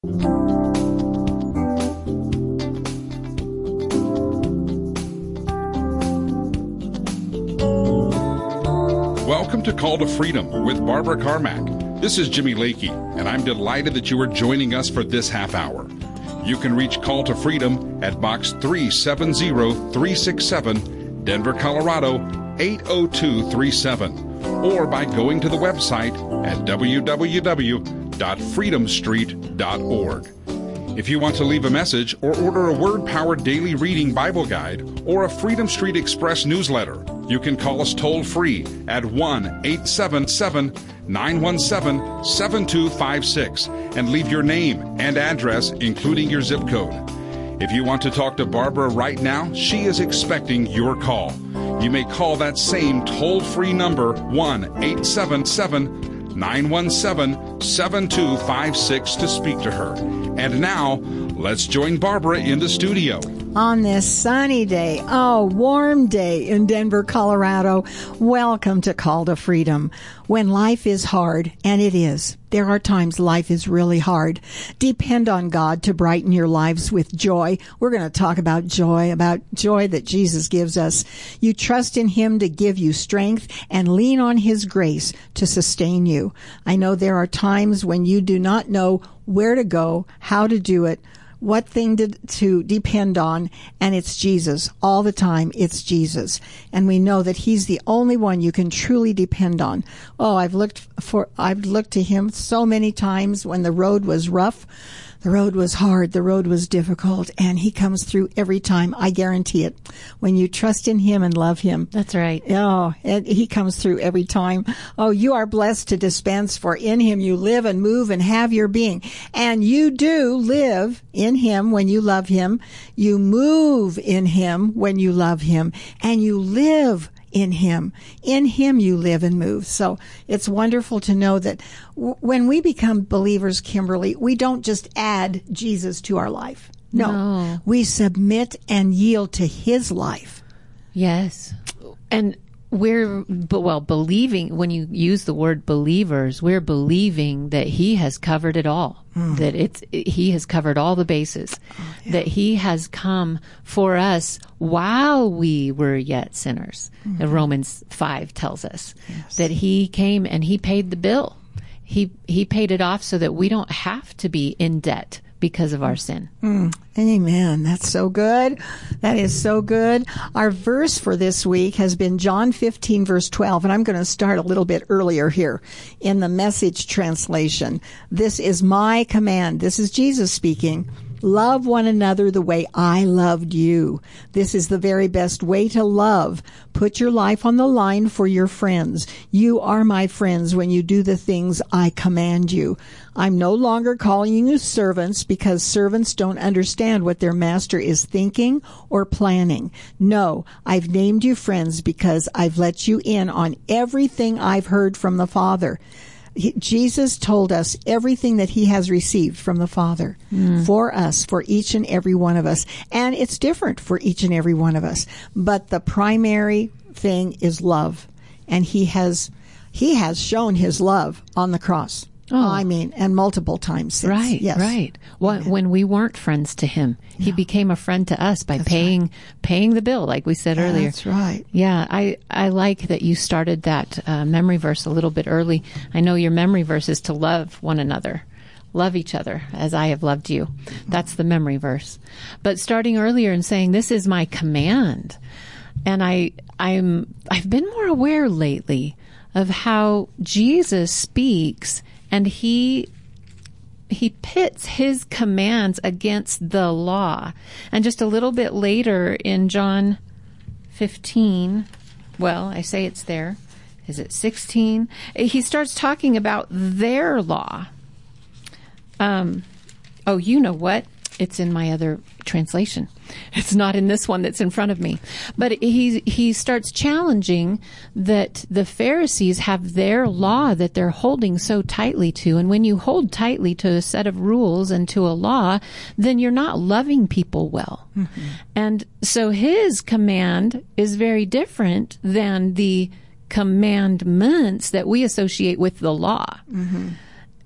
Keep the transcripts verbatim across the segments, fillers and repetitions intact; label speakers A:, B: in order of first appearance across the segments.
A: Welcome to Call to Freedom with Barbara Carmack. This is Jimmy Lakey, and I'm delighted that you are joining us for this half hour. You can reach Call to Freedom at Box three seven zero three six seven, Denver, Colorado eight oh two three seven, or by going to the website at w w w dot freedom street dot org. If you want to leave a message or order a word-powered daily reading Bible guide or a Freedom Street Express newsletter, you can call us toll-free at one eight seven seven, nine one seven, seven two five six and leave your name and address, including your zip code. If you want to talk to Barbara right now, she is expecting your call. You may call that same toll-free number, one eight seven seven, nine one seven, seven two five six, to speak to her. And now, let's join Barbara in the studio.
B: On this sunny day, oh, warm day in Denver, Colorado, welcome to Call to Freedom. When life is hard, and it is, there are times life is really hard. Depend on God to brighten your lives with joy. We're going to talk about joy, about joy that Jesus gives us. You trust in Him to give you strength and lean on His grace to sustain you. I know there are times when you do not know where to go, how to do it, what thing to, to depend on, and it's Jesus. All the time, it's Jesus. And we know that He's the only one you can truly depend on. Oh, I've looked for, I've looked to Him so many times when the road was rough. The road was hard. The road was difficult. And He comes through every time. I guarantee it. When you trust in Him and love Him.
C: That's right.
B: Oh, and He comes through every time. Oh, you are blessed to dispense, for in Him you live and move and have your being. And you do live in Him when you love Him. You move in Him when you love Him. And you live in Him. In Him you live and move. So it's wonderful to know that w- when we become believers, Kimberly, we don't just add Jesus to our life. No. no. We submit and yield to His life.
C: Yes. And we're, but well, believing, when you use the word believers, we're believing that He has covered it all, mm. that it's, He has covered all the bases, oh, yeah. that He has come for us while we were yet sinners. Mm-hmm. Romans five tells us yes. that He came and He paid the bill. He, He paid it off so that we don't have to be in debt because of our sin.
B: Mm. Amen. That's so good. That is so good. Our verse for this week has been John fifteen, verse twelve, and I'm going to start a little bit earlier here in the Message translation. This is my command. This is Jesus speaking. Love one another the way I loved you. This is the very best way to love. Put your life on the line for your friends. You are my friends when you do the things I command you. I'm no longer calling you servants because servants don't understand what their master is thinking or planning. No, I've named you friends because I've let you in on everything I've heard from the Father. He, Jesus told us everything that He has received from the Father mm. for us, for each and every one of us. And it's different for each and every one of us. But the primary thing is love. And He has, He has shown His love on the cross. Oh. I mean, and multiple times since.
C: Right,
B: yes.
C: right. Well, when we weren't friends to Him, no. He became a friend to us by that's paying right. paying the bill, like we said
B: yeah,
C: earlier.
B: That's right.
C: Yeah, I, I like that you started that uh, memory verse a little bit early. I know your memory verse is to love one another. Love each other as I have loved you. That's the memory verse. But starting earlier and saying, this is my command. And I, I'm, I've been more aware lately of how Jesus speaks and he he pits his commands against the law. And just a little bit later in John fifteen, well, I say it's there. Is it sixteen? He starts talking about their law. Um, oh, you know what? It's in my other translation. It's not in this one that's in front of me. But he he starts challenging that the Pharisees have their law that they're holding so tightly to. And when you hold tightly to a set of rules and to a law, then you're not loving people well. Mm-hmm. And so his command is very different than the commandments that we associate with the law. Mm-hmm.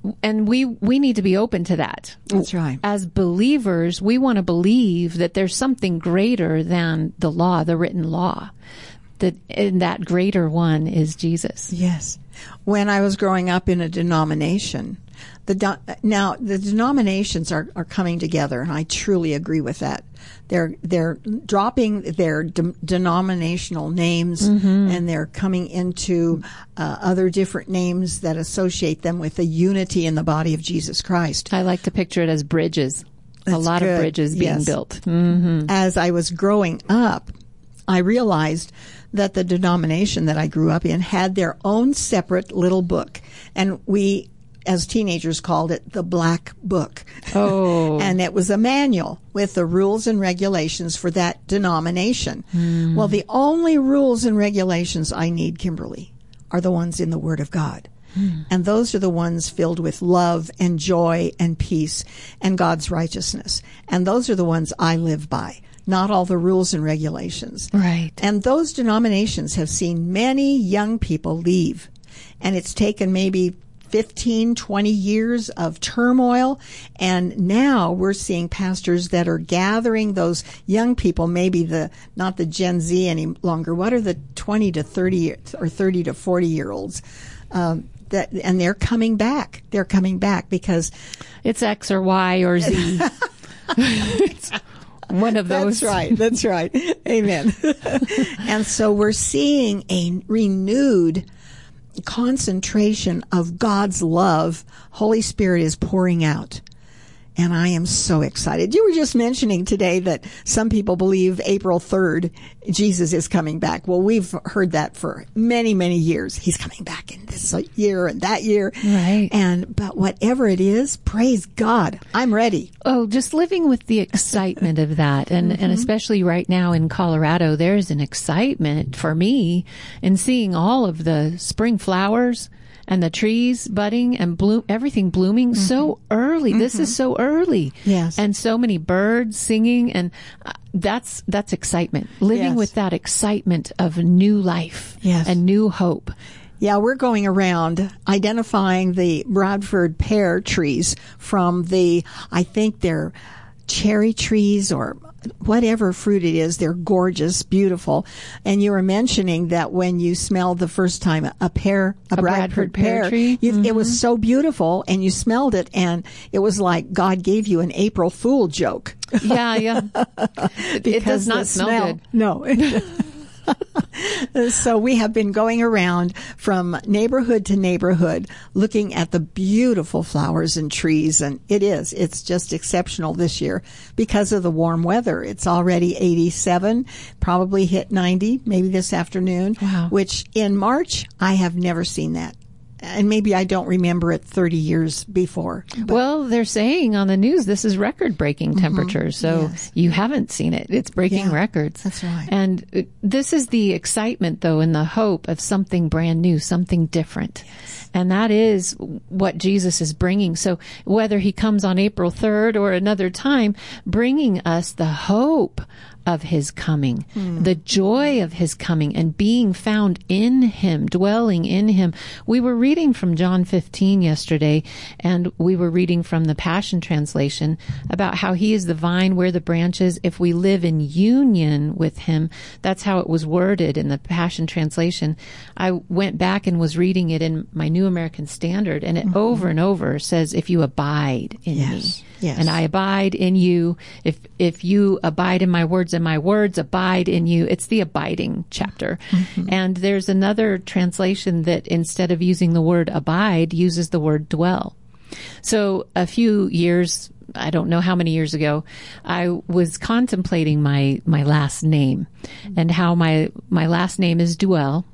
C: and we, we need to be open to that.
B: That's right.
C: As believers, we want to believe that there's something greater than the law, the written law. That, and that greater one is Jesus.
B: Yes. When I was growing up in a denomination, the do, now the denominations are, are coming together, and I truly agree with that. They're they're dropping their de- denominational names, mm-hmm. and they're coming into uh, other different names that associate them with the unity in the body of Jesus Christ.
C: I like to picture it as bridges.
B: That's
C: a lot
B: good.
C: of bridges being
B: yes.
C: built. Mm-hmm.
B: As I was growing up, I realized that the denomination that I grew up in had their own separate little book, and we, as teenagers, called it the Black Book.
C: Oh.
B: And it was a manual with the rules and regulations for that denomination. Mm. Well, the only rules and regulations I need, Kimberly, are the ones in the Word of God. Mm. And those are the ones filled with love and joy and peace and God's righteousness. And those are the ones I live by, not all the rules and regulations.
C: Right.
B: And those denominations have seen many young people leave. And it's taken maybe fifteen, twenty years of turmoil. And now we're seeing pastors that are gathering those young people, maybe the, not the Gen Z any longer. What are the twenty to thirty or thirty to forty year olds? Um, that, and they're coming back. They're coming back because
C: it's X or Y or Z. It's one of those.
B: That's right. That's right. Amen. And so we're seeing a renewed concentration of God's love. Holy Spirit is pouring out. And I am so excited. You were just mentioning today that some people believe April third, Jesus is coming back. Well, we've heard that for many, many years. He's coming back in this year and that year.
C: Right.
B: And, but whatever it is, praise God. I'm ready.
C: Oh, just living with the excitement of that. And, mm-hmm. and especially right now in Colorado, there's an excitement for me in seeing all of the spring flowers and the trees budding and bloom, everything blooming mm-hmm. so early. Mm-hmm. This is so early.
B: Yes.
C: And so many birds singing, and uh, that's, that's excitement. Living
B: yes.
C: with that excitement of new life
B: yes.
C: and new hope.
B: Yeah, we're going around identifying the Bradford pear trees from the, I think they're cherry trees or whatever fruit it is. They're gorgeous, beautiful. And you were mentioning that when you smelled the first time a pear, a,
C: a
B: Bradford,
C: Bradford pear,
B: pear
C: tree,
B: you,
C: mm-hmm.
B: it was so beautiful, and you smelled it, and it was like God gave you an April Fool joke.
C: Yeah, yeah. It does not smell, smell good.
B: No. So we have been going around from neighborhood to neighborhood looking at the beautiful flowers and trees, and it is. It's just exceptional this year because of the warm weather. It's already eighty-seven, probably hit ninety, maybe this afternoon,
C: wow.
B: which in March, I have never seen that. And maybe I don't remember it thirty years before. But.
C: Well, they're saying on the news this is record-breaking temperatures, mm-hmm. so
B: yes.
C: you haven't seen it. It's breaking
B: yeah,
C: records.
B: That's right.
C: And this is the excitement, though, and the hope of something brand new, something different.
B: Yes.
C: And that is what Jesus is bringing. So whether he comes on April third or another time, bringing us the hope of his coming, mm. the joy of his coming, and being found in him, dwelling in him. We were reading from John fifteen yesterday, and we were reading from the Passion Translation about how he is the vine, we're the branches. If we live in union with him, that's how it was worded in the Passion Translation. I went back and was reading it in my New American Standard, and it mm-hmm. over and over says, if you abide in
B: yes.
C: me.
B: Yes.
C: And I abide in you. If if you abide in my words and my words abide in you, it's the abiding chapter. Mm-hmm. And there's another translation that instead of using the word abide, uses the word dwell. So a few years, I don't know how many years ago, I was contemplating my, my last name and how my, my last name is Duell.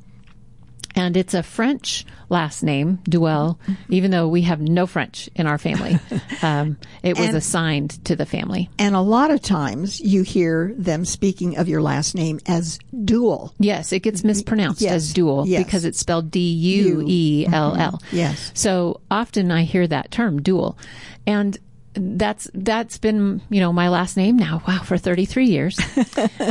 C: And it's a French last name, Duell, even though we have no French in our family. Um, it was
B: and,
C: assigned to the family.
B: And a lot of times you hear them speaking of your last name as Duell.
C: Yes, it gets mispronounced
B: yes.
C: as Duell
B: yes.
C: because it's spelled D U E L L.
B: Mm-hmm. Yes.
C: So often I hear that term, Duell. And that's that's been, you know, my last name now, wow, for thirty-three years.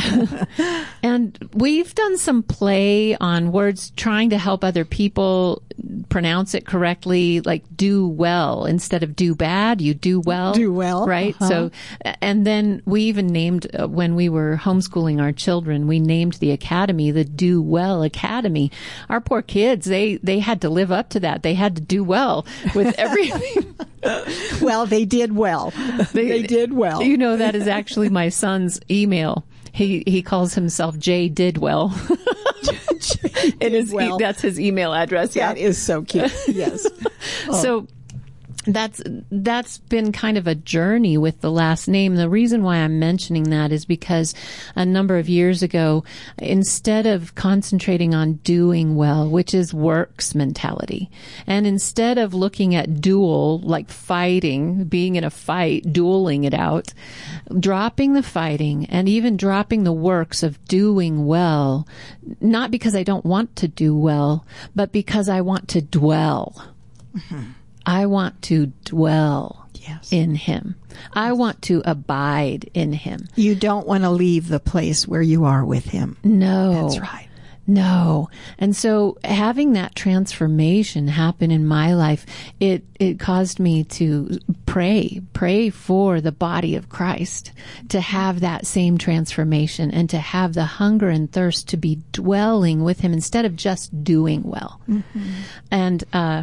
C: And we've done some play on words trying to help other people pronounce it correctly, like do well instead of do bad. You do well.
B: Do well.
C: Right?
B: Uh-huh.
C: So, and then we even named, uh, when we were homeschooling our children, we named the academy the Do Well Academy. Our poor kids, they, they had to live up to that. They had to do well with everything.
B: Well, they did well. They, they did well.
C: You know, that is actually my son's email. He he calls himself J Didwell. It is
B: well.
C: he, that's his email address. Yeah,
B: that is so cute. Yes. Oh.
C: So that's that's been kind of a journey with the last name. The reason why I'm mentioning that is because a number of years ago, instead of concentrating on doing well, which is works mentality, and instead of looking at duel, like fighting, being in a fight, dueling it out, dropping the fighting and even dropping the works of doing well, not because I don't want to do well, but because I want to dwell. Mm-hmm. I want to dwell yes. in him. I want to abide in him.
B: You don't want to leave the place where you are with him.
C: No.
B: That's right.
C: No. And so having that transformation happen in my life, it, it caused me to pray, pray for the body of Christ to have that same transformation and to have the hunger and thirst to be dwelling with him instead of just doing well. Mm-hmm. And, uh,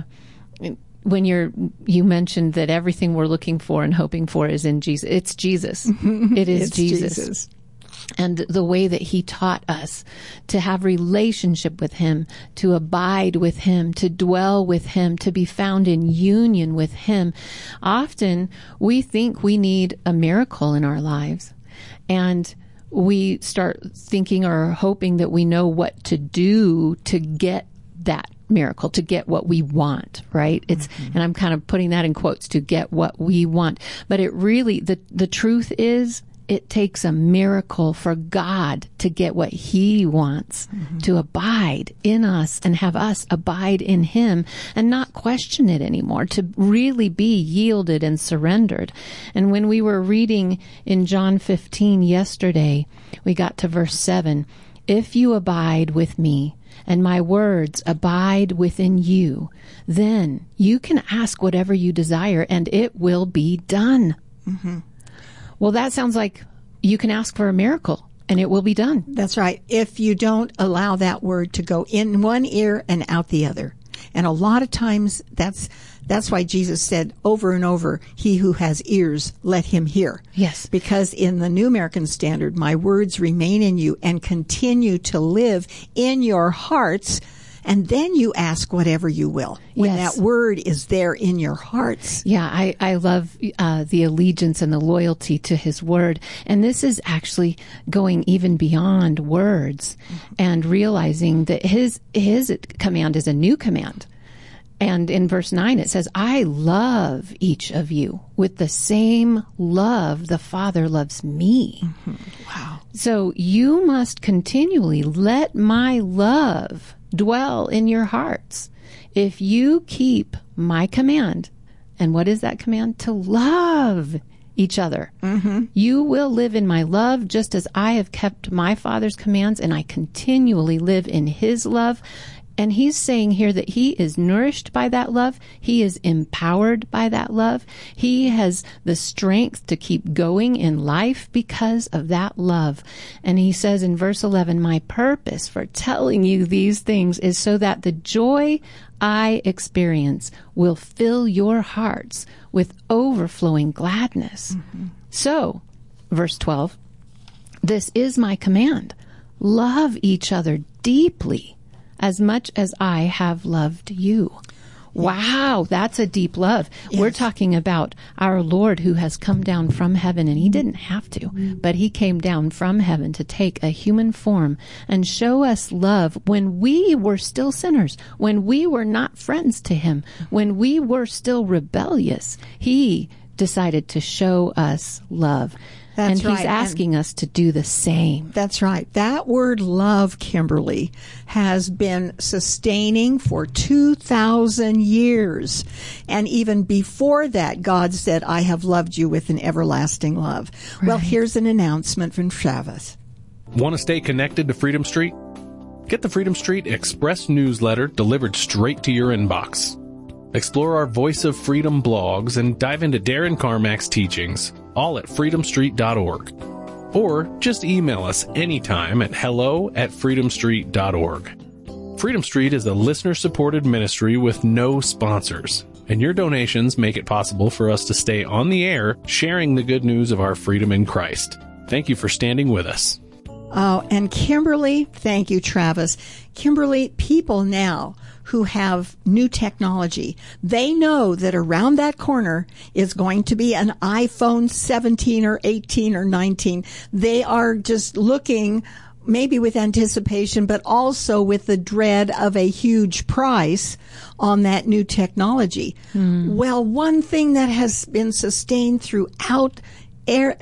C: when you're, you mentioned that everything we're looking for and hoping for is in Jesus. It's Jesus. It is
B: it's
C: Jesus.
B: Jesus.
C: And the way that he taught us to have relationship with him, to abide with him, to dwell with him, to be found in union with him. Often we think we need a miracle in our lives. And we start thinking or hoping that we know what to do to get that miracle, to get what we want, right? It's, mm-hmm. and I'm kind of putting that in quotes, to get what we want. But it really, the, the truth is, it takes a miracle for God to get what he wants, mm-hmm. to abide in us and have us abide in him and not question it anymore, to really be yielded and surrendered. And when we were reading in John fifteen yesterday, we got to verse seven. If you abide with me, and my words abide within you, then you can ask whatever you desire and it will be done. Mm-hmm. Well, that sounds like you can ask for a miracle and it will be done.
B: That's right. If you don't allow that word to go in one ear and out the other. And a lot of times that's that's why Jesus said over and over, he who has ears, let him hear.
C: Yes.
B: Because in the New American Standard, my words remain in you and continue to live in your hearts. And then you ask whatever you will when
C: yes.
B: that word is there in your hearts.
C: Yeah, I, I love uh, the allegiance and the loyalty to his word. And this is actually going even beyond words mm-hmm. and realizing that his his command is a new command. And in verse nine, it says, I love each of you with the same love the Father loves me.
B: Mm-hmm. Wow.
C: So you must continually let my love dwell in your hearts. If you keep my command, and what is that command? To love each other. Mm-hmm. You will live in my love just as I have kept my Father's commands and I continually live in his love. And he's saying here that he is nourished by that love. He is empowered by that love. He has the strength to keep going in life because of that love. And he says in verse eleven, my purpose for telling you these things is so that the joy I experience will fill your hearts with overflowing gladness. Mm-hmm. So, verse twelve, this is my command. Love each other deeply as much as I have loved you. Wow, that's a deep love. Yes. We're talking about our Lord who has come down from heaven, and he didn't have to, but he came down from heaven to take a human form and show us love when we were still sinners, when we were not friends to him, when we were still rebellious. He decided to show us love.
B: That's
C: and he's
B: right.
C: asking
B: and
C: us to do the same.
B: That's right. That word love, Kimberly, has been sustaining for two thousand years. And even before that, God said, I have loved you with an everlasting love. Right. Well, here's an announcement from Travis.
D: Want to stay connected to Freedom Street? Get the Freedom Street Express newsletter delivered straight to your inbox. Explore our Voice of Freedom blogs and dive into Darren Carmack's teachings, all at freedom street dot org. Or just email us anytime at hello at freedom street dot org. Freedom Street is a listener-supported ministry with no sponsors, and your donations make it possible for us to stay on the air sharing the good news of our freedom in Christ. Thank you for standing with us.
B: Oh, and Kimberly, thank you, Travis. Kimberly, people now who have new technology, they know that around that corner is going to be an iPhone seventeen or eighteen or nineteen. They are just looking maybe with anticipation, but also with the dread of a huge price on that new technology. Mm. Well, one thing that has been sustained throughout era,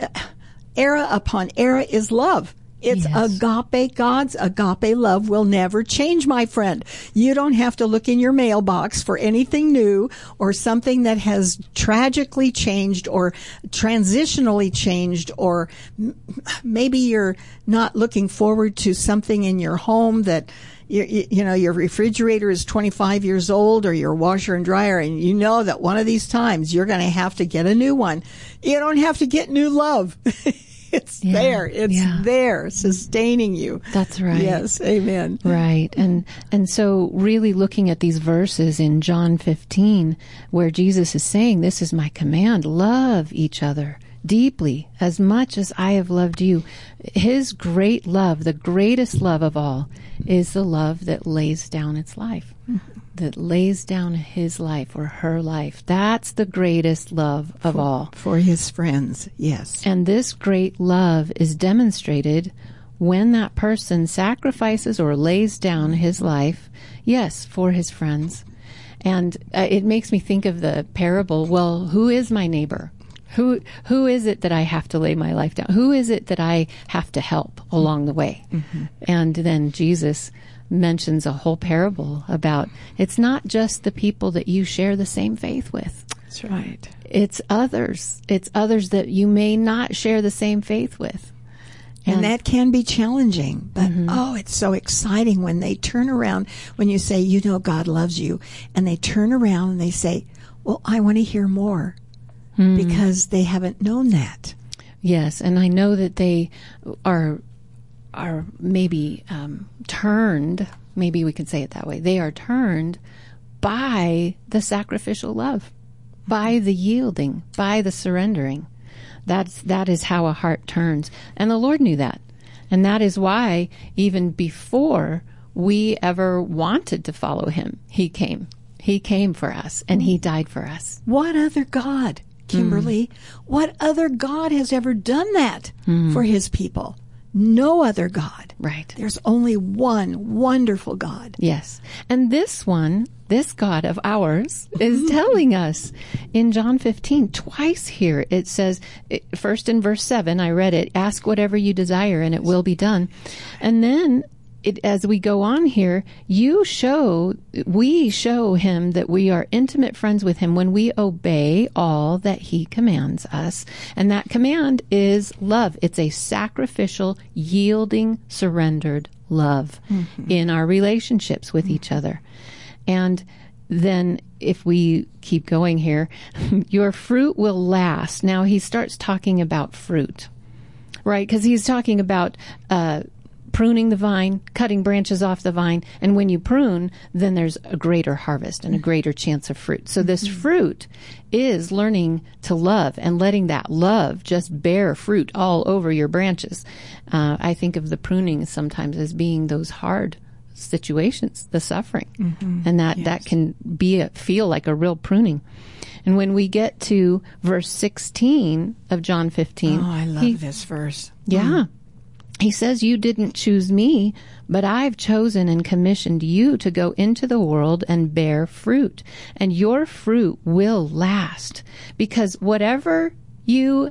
B: era upon era is love. It's yes. agape. God's agape love will never change, my friend. You don't have to look in your mailbox for anything new or something that has tragically changed or transitionally changed, or m- maybe you're not looking forward to something in your home that You, you know, your refrigerator is twenty-five years old, or your washer and dryer, and you know that one of these times you're going to have to get a new one. You don't have to get new love. It's yeah, there. It's yeah. there, sustaining you.
C: That's right.
B: Yes, amen.
C: Right. And and so really looking at these verses in John fifteen, where Jesus is saying, this is my command, love each other deeply as much as I have loved you. His great love, the greatest love of all, is the love that lays down its life, mm-hmm. that lays down his life or her life. That's the greatest love of
B: for,
C: all.
B: For his friends, yes.
C: And this great love is demonstrated when that person sacrifices or lays down his life, yes, for his friends. And uh, it makes me think of the parable, well, who is my neighbor? Who who is it that I have to lay my life down? Who is it that I have to help along the way? Mm-hmm. And then Jesus mentions a whole parable about it's not just the people that you share the same faith with.
B: That's right.
C: It's others. It's others that you may not share the same faith with.
B: And, and that can be challenging, but mm-hmm. oh, it's so exciting when they turn around, when you say, you know, God loves you, and they turn around and they say, well, I want to hear more. Mm. Because they haven't known that.
C: Yes, and I know that they are are maybe um, turned, maybe we can say it that way, they are turned by the sacrificial love, by the yielding, by the surrendering. That's, that is how a heart turns. And the Lord knew that. And that is why even before we ever wanted to follow him, he came. He came for us, and he died for us.
B: What other God? Kimberly, mm. what other God has ever done that mm. for his people? No other God.
C: Right.
B: There's only one wonderful God.
C: Yes. And this one, this God of ours, is telling us in John fifteen, twice here, it says, first in verse seven, I read it, ask whatever you desire and it will be done. And then It, as we go on here, you show, we show him that we are intimate friends with him when we obey all that he commands us. And that command is love. It's a sacrificial, yielding, surrendered love mm-hmm. in our relationships with mm-hmm. each other. And then if we keep going here, your fruit will last. Now he starts talking about fruit, right? Because he's talking about, uh, pruning the vine, cutting branches off the vine. And when you prune, then there's a greater harvest and a greater chance of fruit. So this mm-hmm. fruit is learning to love and letting that love just bear fruit all over your branches. Uh, I think of the pruning sometimes as being those hard situations, the suffering. Mm-hmm. And that, yes. that can be a, feel like a real pruning. And when we get to verse sixteen of John fifteen.
B: Oh, I love
C: he,
B: this verse.
C: Yeah.
B: Mm.
C: He says, you didn't choose me, but I've chosen and commissioned you to go into the world and bear fruit. And your fruit will last, because whatever you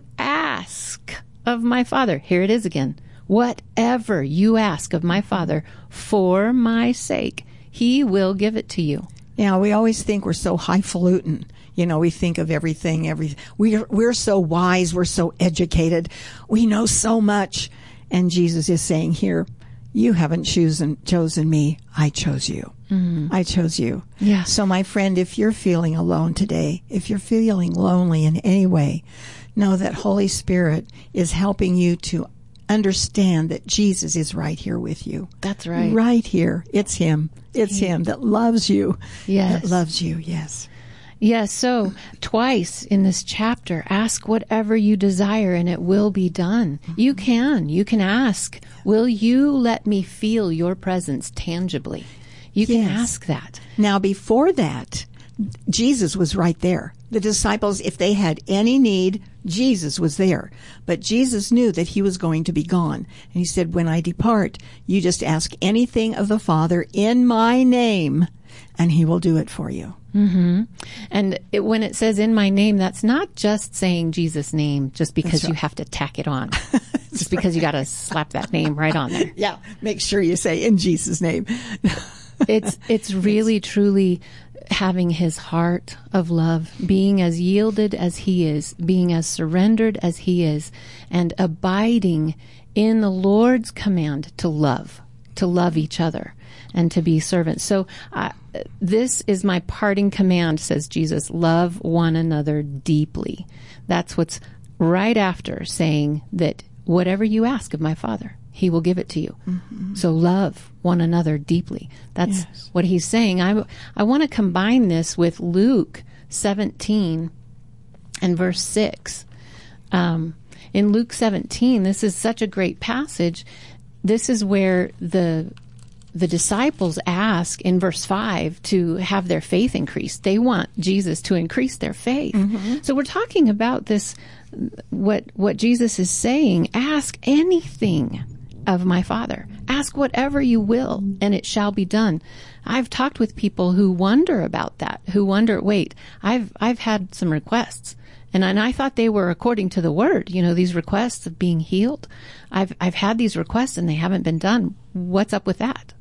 C: ask of my Father, here it is again, whatever you ask of my Father for my sake, he will give it to you.
B: Now, we always think we're so highfalutin. You know, we think of everything, every, we're, we're so wise, we're so educated, we know so much. And Jesus is saying here, you haven't chosen chosen me. I chose you. Mm-hmm. I chose you.
C: Yeah.
B: So my friend, if you're feeling alone today, if you're feeling lonely in any way, know that Holy Spirit is helping you to understand that Jesus is right here with you.
C: That's right.
B: Right here. It's him. It's yeah. him that loves you.
C: Yes.
B: That loves you. Yes.
C: Yes, so twice in this chapter, ask whatever you desire and it will be done. You can. You can ask, will you let me feel your presence tangibly? You can
B: yes.
C: ask that.
B: Now, before that, Jesus was right there. The disciples, if they had any need, Jesus was there. But Jesus knew that he was going to be gone. And he said, when I depart, you just ask anything of the Father in my name, and he will do it for you.
C: Mm-hmm. And it, when it says in my name, that's not just saying Jesus' name just because right. you have to tack it on. Just because right. you got to slap that name right on there.
B: Yeah, make sure you say in Jesus' name.
C: it's it's really, yes. truly having his heart of love, being as yielded as he is, being as surrendered as he is, and abiding in the Lord's command to love, to love each other, and to be servants. So uh, this is my parting command, says Jesus, love one another deeply. That's what's right after saying that whatever you ask of my Father, he will give it to you. Mm-hmm. So love one another deeply. That's yes. what he's saying. I, I want to combine this with Luke seventeen and verse six. Um, in Luke seventeen, this is such a great passage. This is where the the disciples ask in verse five to have their faith increased. They want Jesus to increase their faith. Mm-hmm. So we're talking about this, what what Jesus is saying, ask anything of my Father. Ask whatever you will, and it shall be done. I've talked with people who wonder about that, who wonder, wait, I've I've had some requests, and, and I thought they were according to the word, you know, these requests of being healed. I've I've had these requests and they haven't been done. What's up with that?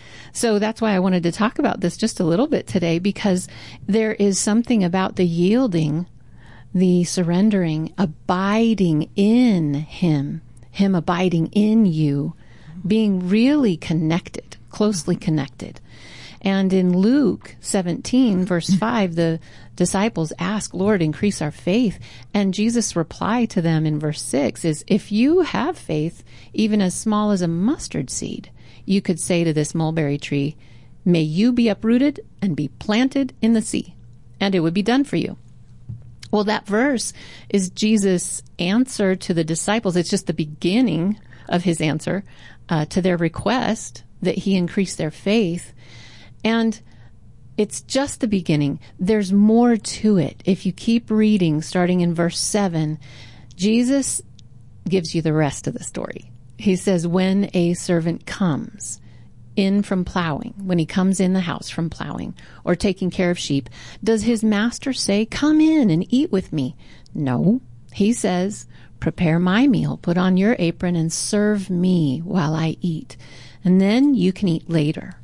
C: So that's why I wanted to talk about this just a little bit today, because there is something about the yielding, the surrendering, abiding in him, him abiding in you, being really connected, closely connected. And in Luke seventeen, verse five, the disciples ask, Lord, increase our faith. And Jesus' reply to them in verse six is, if you have faith, even as small as a mustard seed, you could say to this mulberry tree, may you be uprooted and be planted in the sea, and it would be done for you. Well, that verse is Jesus' answer to the disciples. It's just the beginning of his answer uh, to their request that he increase their faith. And it's just the beginning. There's more to it. If you keep reading, starting in verse seven, Jesus gives you the rest of the story. He says, when a servant comes in from plowing, when he comes in the house from plowing or taking care of sheep, does his master say, come in and eat with me? No. He says, prepare my meal, put on your apron and serve me while I eat, and then you can eat later.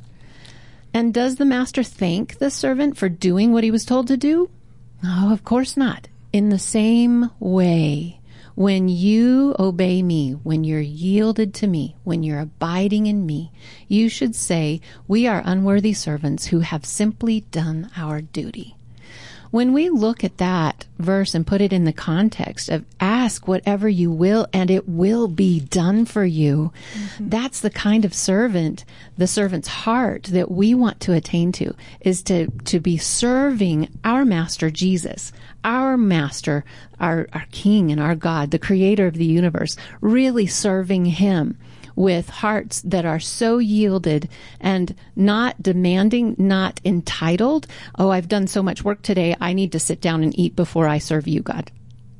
C: And does the master thank the servant for doing what he was told to do? No, of course not. In the same way, when you obey me, when you're yielded to me, when you're abiding in me, you should say, we are unworthy servants who have simply done our duty. When we look at that verse and put it in the context of ask whatever you will and it will be done for you, mm-hmm. that's the kind of servant, the servant's heart that we want to attain to, is to, to be serving our master Jesus, our master, our, our king and our God, the creator of the universe, really serving him with hearts that are so yielded and not demanding, not entitled. Oh, I've done so much work today, I need to sit down and eat before I serve you, God.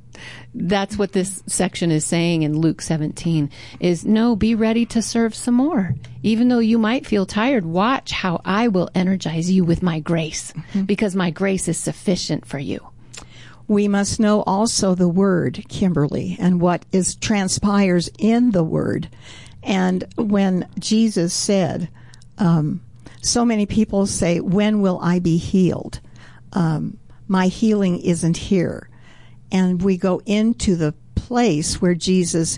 C: That's what this section is saying in Luke seventeen, is no, be ready to serve some more. Even though you might feel tired, watch how I will energize you with my grace, mm-hmm. because my grace is sufficient for you.
B: We must know also the word, Kimberly, and what is transpires in the word. And when Jesus said, um, so many people say, when will I be healed? Um, my healing isn't here. And we go into the place where Jesus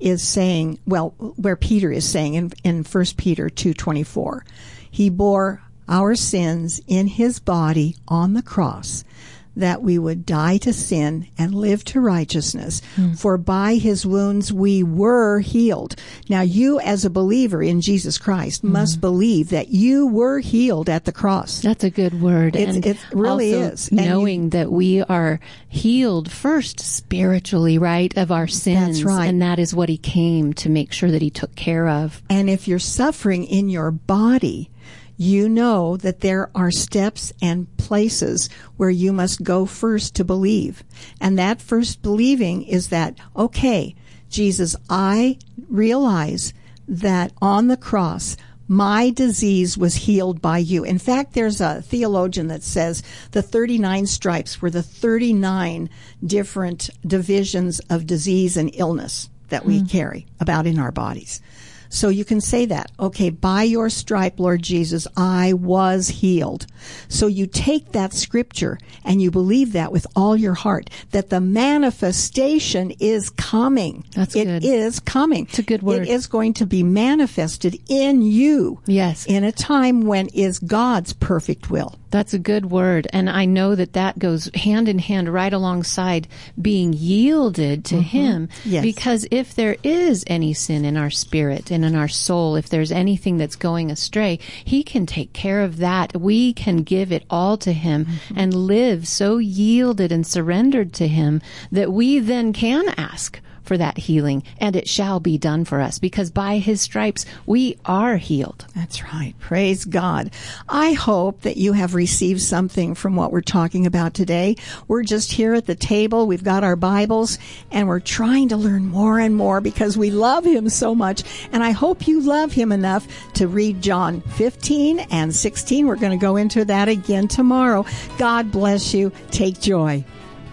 B: is saying, well, where Peter is saying in, in First Peter two twenty-four, he bore our sins in his body on the cross, that we would die to sin and live to righteousness. Mm. For by his wounds we were healed. Now you as a believer in Jesus Christ mm. must believe that you were healed at the cross.
C: That's a good word.
B: It's,
C: and
B: it really
C: also
B: is. And
C: knowing
B: you,
C: that we are healed first spiritually, right, of our sins.
B: That's right.
C: And that is what he came to make sure that he took care of.
B: And if you're suffering in your body, you know that there are steps and places where you must go first to believe. And that first believing is that, okay, Jesus, I realize that on the cross, my disease was healed by you. In fact, there's a theologian that says the thirty-nine stripes were the thirty-nine different divisions of disease and illness that we mm. carry about in our bodies. So you can say that, okay, by your stripe, Lord Jesus, I was healed. So you take that scripture and you believe that with all your heart, that the manifestation is coming.
C: That's
B: it
C: good.
B: It is coming.
C: It's a good word.
B: It is going to be manifested in you.
C: Yes.
B: In a time when is God's perfect will.
C: That's a good word. And I know that that goes hand in hand right alongside being yielded to mm-hmm. him.
B: Yes.
C: Because if there is any sin in our spirit and in our soul, if there's anything that's going astray, he can take care of that. We can give it all to him mm-hmm. and live so yielded and surrendered to him that we then can ask for that healing, and it shall be done for us, because by his stripes we are healed.
B: That's right. Praise God. I hope that you have received something from what we're talking about today. We're just here at the table. We've got our Bibles, and we're trying to learn more and more because we love him so much. And I hope you love him enough to read John fifteen and sixteen. We're going to go into that again tomorrow. God bless you. Take joy.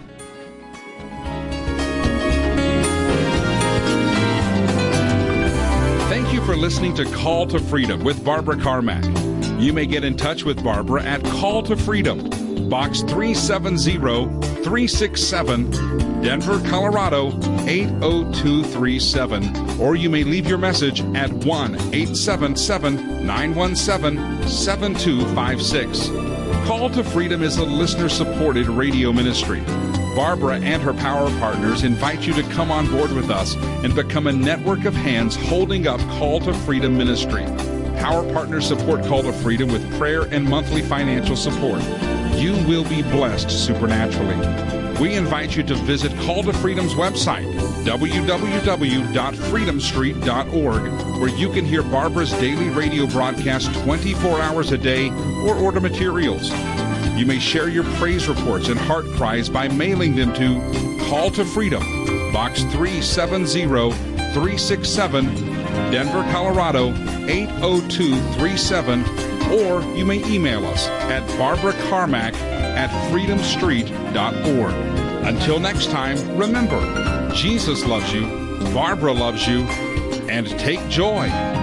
A: For listening to Call to Freedom with Barbara Carmack. You may get in touch with Barbara at Call to Freedom, Box three seven zero, three six seven, Denver, Colorado eight oh two three seven, or you may leave your message at one eight seven seven, nine one seven, seven two five six. Call to Freedom is a listener-supported radio ministry. Barbara and her power partners invite you to come on board with us and become a network of hands holding up Call to Freedom ministry. Power partners support Call to Freedom with prayer and monthly financial support. You will be blessed supernaturally. We invite you to visit Call to Freedom's website, w w w dot freedom street dot org, where you can hear Barbara's daily radio broadcast twenty-four hours a day or order materials. You may share your praise reports and heart cries by mailing them to Call to Freedom, Box three seven zero, three six seven, Denver, Colorado eight oh two three seven, or you may email us at barbara carmack at freedom street dot org. Until next time, remember, Jesus loves you, Barbara loves you, and take joy